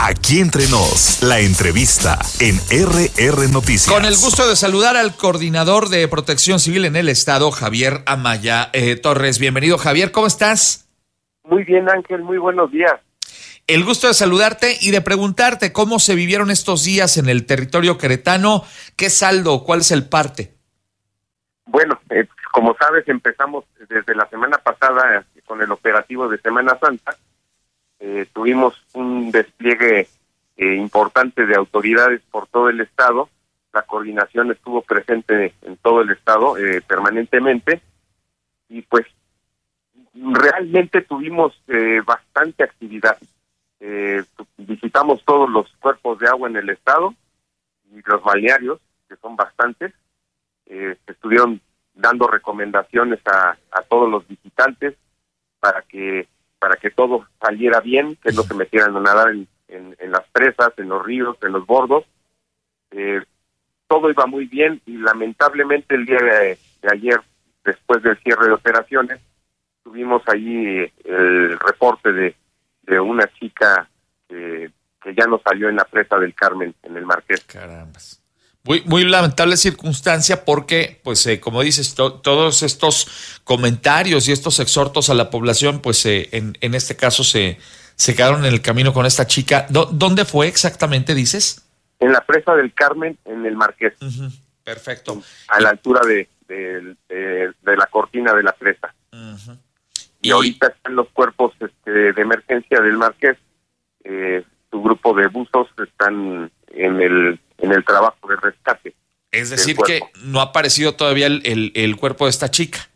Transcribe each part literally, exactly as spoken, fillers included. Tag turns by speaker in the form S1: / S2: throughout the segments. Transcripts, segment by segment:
S1: Aquí entre nos, la entrevista en R R Noticias.
S2: Con el gusto de saludar al coordinador de Protección Civil en el Estado, Javier Amaya eh, Torres. Bienvenido, Javier, ¿cómo estás?
S3: Muy bien, Ángel, muy buenos días.
S2: El gusto de saludarte y de preguntarte cómo se vivieron estos días en el territorio queretano. ¿Qué saldo? ¿Cuál es el parte?
S3: Bueno, eh, como sabes, empezamos desde la semana pasada con el operativo de Semana Santa. Eh, tuvimos un despliegue eh, importante de autoridades por todo el estado. La coordinación estuvo presente en todo el estado eh, permanentemente y pues realmente tuvimos eh, bastante actividad. Eh, visitamos todos los cuerpos de agua en el estado y los balnearios, que son bastantes. Eh, estuvieron dando recomendaciones a, a todos los visitantes para que para que todo saliera bien, que no se metieran a nadar en, en, en las presas, en los ríos, en los bordos. Eh, todo iba muy bien y lamentablemente el día de, de ayer, después del cierre de operaciones, tuvimos allí el reporte de, de una chica que, que ya no salió en la presa del Carmen, en el Marqués.
S2: Carambas. Muy, muy lamentable circunstancia porque, pues, eh, como dices, to- todos estos comentarios y estos exhortos a la población, pues, eh, en, en este caso se, se quedaron en el camino con esta chica. ¿Dó- ¿Dónde fue exactamente, dices?
S3: En la presa del Carmen, en el Marqués.
S2: Uh-huh. Perfecto.
S3: A la altura de, de, de, de la cortina de la presa.
S2: Uh-huh.
S3: Y, y ahorita están los cuerpos este, de emergencia del Marqués. Eh, su grupo de buzos están en el en el trabajo de rescate.
S2: Es decir, que no ha aparecido todavía el, el, el cuerpo de esta chica.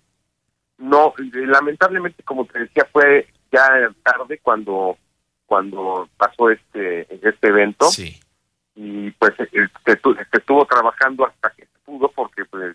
S3: No, lamentablemente, como te decía, fue ya tarde cuando cuando pasó este este evento.
S2: Sí.
S3: Y pues se, se estuvo trabajando hasta que se pudo porque pues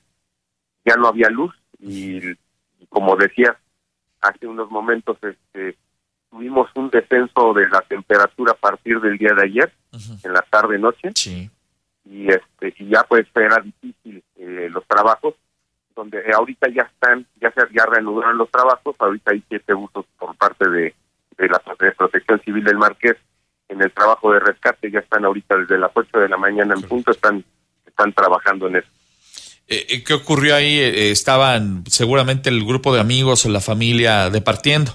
S3: ya no había luz y, y como decías hace unos momentos, este tuvimos un descenso de la temperatura a partir del día de ayer, uh-huh. en la tarde noche.
S2: Sí.
S3: Y este y ya pues era difícil eh, los trabajos, donde ahorita ya están, ya se ya reanudaron los trabajos. Ahorita hay siete buzos por parte de, de la de Protección Civil del Marqués en el trabajo de rescate. Ya están ahorita desde las ocho de la mañana en punto, están están trabajando en eso.
S2: Eh, ¿Qué ocurrió ahí? Eh, estaban seguramente el grupo de amigos o la familia departiendo.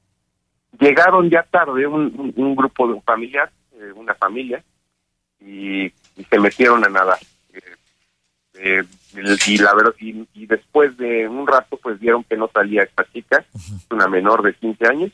S3: Llegaron ya tarde un, un, un grupo de familias, eh, una familia, y, y se metieron a nadar. Eh, eh, y la verdad y, y después de un rato pues vieron que no salía esta chica, uh-huh. una menor de quince años,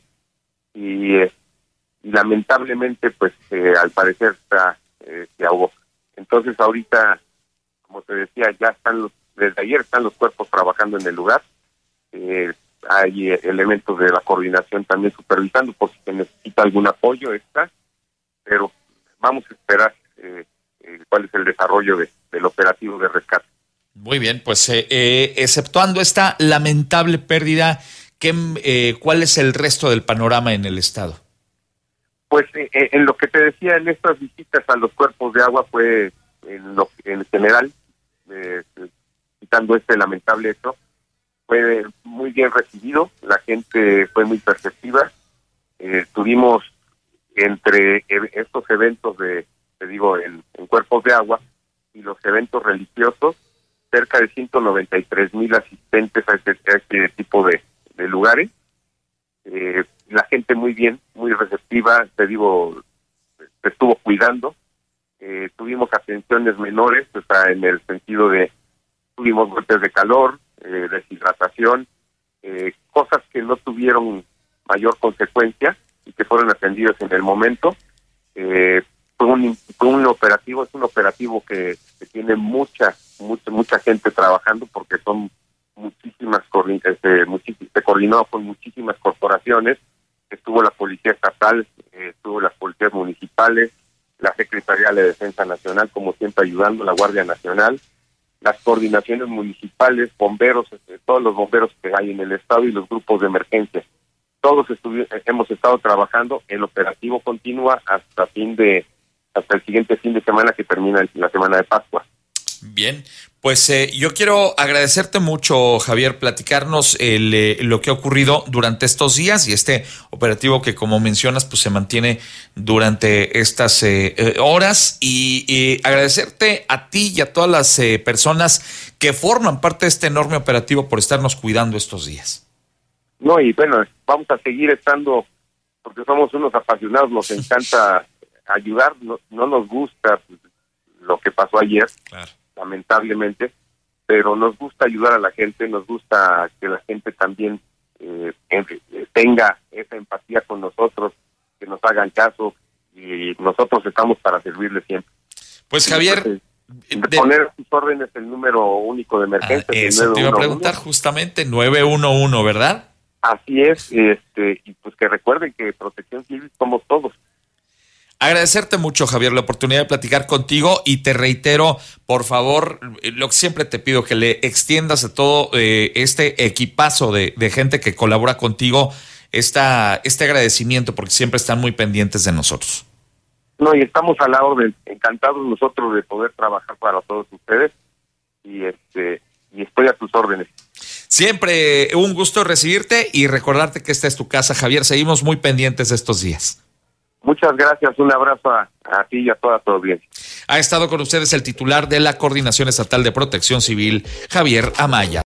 S3: y, eh, y lamentablemente pues eh, al parecer está, eh, se ahogó. Entonces ahorita, como te decía, ya están los, desde ayer están los cuerpos trabajando en el lugar. Eh, hay eh, elementos de la coordinación también supervisando por si se necesita algún apoyo extra, pero vamos a esperar eh, eh, cuál es el desarrollo de, del operativo de rescate.
S2: Muy bien, pues eh, eh, exceptuando esta lamentable pérdida, ¿qué, eh, ¿cuál es el resto del panorama en el estado?
S3: Pues eh, en lo que te decía, en estas visitas a los cuerpos de agua fue en, lo, en general, eh, quitando este lamentable hecho, fue muy bien recibido, la gente fue muy perceptiva. Eh, tuvimos entre estos eventos de, te digo, en, en cuerpos de agua y los eventos religiosos, cerca de ciento noventa y tres mil asistentes a este, a este tipo de, de lugares. Eh, la gente muy bien, muy receptiva, te digo, se estuvo cuidando. Eh, tuvimos atenciones menores, o sea, en el sentido de, tuvimos golpes de calor, eh, deshidratación, eh, cosas que no tuvieron mayor consecuencia y que fueron atendidas en el momento. Eh, fue un fue un operativo, es un operativo que, que tiene mucha, mucha, mucha gente trabajando porque son muchísimas, este, muchísimas, se coordinó con muchísimas corporaciones. Estuvo la Policía Estatal, eh, estuvo las policías municipales, la Secretaría de Defensa Nacional, como siempre ayudando, la Guardia Nacional, las coordinaciones municipales, bomberos, este, todos los bomberos que hay en el estado y los grupos de emergencia. Todos hemos estado trabajando, el operativo continúa hasta fin de hasta el siguiente fin de semana que termina la semana de Pascua.
S2: Bien, pues eh, yo quiero agradecerte mucho, Javier, platicarnos el, eh, lo que ha ocurrido durante estos días y este operativo que, como mencionas, pues se mantiene durante estas eh, eh, horas y, y agradecerte a ti y a todas las eh, personas que forman parte de este enorme operativo por estarnos cuidando estos días.
S3: No, y bueno, vamos a seguir estando, porque somos unos apasionados, nos encanta ayudar, no, no nos gusta pues, lo que pasó ayer, claro, lamentablemente, pero nos gusta ayudar a la gente, nos gusta que la gente también eh, tenga esa empatía con nosotros, que nos hagan caso, y nosotros estamos para servirles siempre.
S2: Pues Javier,
S3: entonces, de poner sus órdenes el número único de emergencia.
S2: Ah, eso te iba a preguntar justamente, nueve uno uno, ¿verdad?
S3: Así es, este, y pues que recuerden que Protección Civil somos todos.
S2: Agradecerte mucho, Javier, la oportunidad de platicar contigo y te reitero, por favor, lo que siempre te pido, que le extiendas a todo eh, este equipazo de, de gente que colabora contigo esta, este agradecimiento, porque siempre están muy pendientes de nosotros.
S3: No, y estamos a la orden, encantados nosotros de poder trabajar para todos ustedes y este y estoy a tus órdenes.
S2: Siempre un gusto recibirte y recordarte que esta es tu casa, Javier. Seguimos muy pendientes de estos días.
S3: Muchas gracias, un abrazo a, a ti y a toda tu audiencia.
S2: Ha estado con ustedes el titular de la Coordinación Estatal de Protección Civil, Javier Amaya.